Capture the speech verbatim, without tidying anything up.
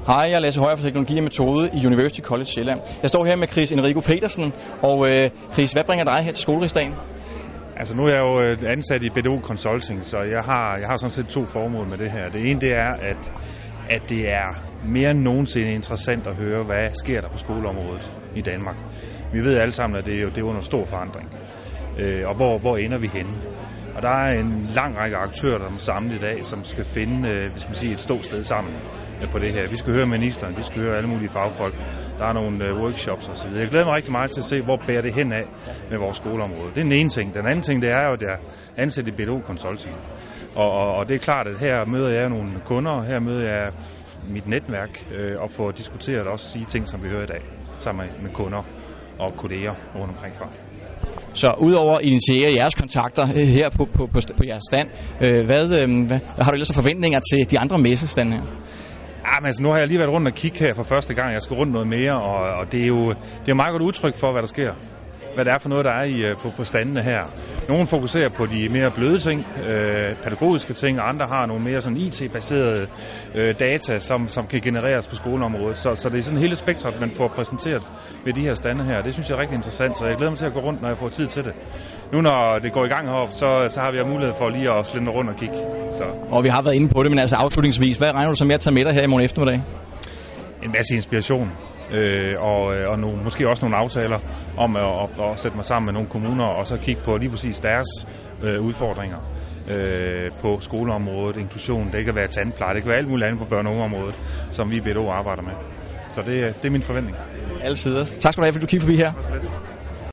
Hej, jeg er Lasse Højer fra Teknologi og Metode i University College Sjælland. Jeg står her med Chris Enrico Petersen, og øh, Chris, hvad bringer dig her til skolerigsdagen? Altså nu er jeg jo ansat i B D O Consulting, så jeg har, jeg har sådan set to formål med det her. Det ene det er, at, at det er mere end nogensinde interessant at høre, hvad sker der på skoleområdet i Danmark. Vi ved alle sammen, at det er, jo, det er under stor forandring, øh, og hvor, hvor ender vi henne? Og der er en lang række aktører, der er samlet i dag, som skal finde øh, hvis man siger, et ståsted sammen på det her. Vi skal høre ministeren, vi skal høre alle mulige fagfolk. Der er nogle øh, workshops osv. Jeg glæder mig rigtig meget til at se, hvor bærer det hen af med vores skoleområde. Det er den ene ting. Den anden ting, det er jo, at jeg er ansat i B D O Consulting. Og, og, og det er klart, at her møder jeg nogle kunder, her møder jeg mit netværk øh, og får diskuteret og også sige ting, som vi hører i dag, sammen med, med kunder og kolleger rundt omkring fra. Så udover at initiere jeres kontakter her på, på, på, på jeres stand, øh, hvad, øh, hvad har du ellers forventninger til de andre messestande her? Ja, men altså, nu har jeg lige været rundt og kigge her for første gang. Jeg skal rundt noget mere, og, og det er jo det er meget godt udtryk for, hvad der sker. Hvad det er for noget, der er i, på, på standene her. Nogle fokuserer på de mere bløde ting, øh, pædagogiske ting, og andre har nogle mere sådan I T-baserede øh, data, som, som kan genereres på skoleområdet. Så, så det er sådan hele spektret, man får præsenteret ved de her stande her. Det synes jeg er rigtig interessant, så jeg glæder mig til at gå rundt, når jeg får tid til det. Nu når det går i gang heroppe, så, så har vi mulighed for lige at slende rundt og kigge. Så. Og vi har været inde på det, men altså afslutningsvis, hvad regner du så med at tage med dig her i morgen eftermiddag? En masse inspiration. Øh, og, og nogle, måske også nogle aftaler om at, at, at sætte mig sammen med nogle kommuner og så kigge på lige præcis deres øh, udfordringer øh, på skoleområdet, inklusion, det kan være tandpleje, det kan være alt muligt andet på børne- og ungeområdet, som vi i B D O arbejder med. Så det, det er min forventning. Alle sider. Tak skal du have, fordi du kiggede forbi her.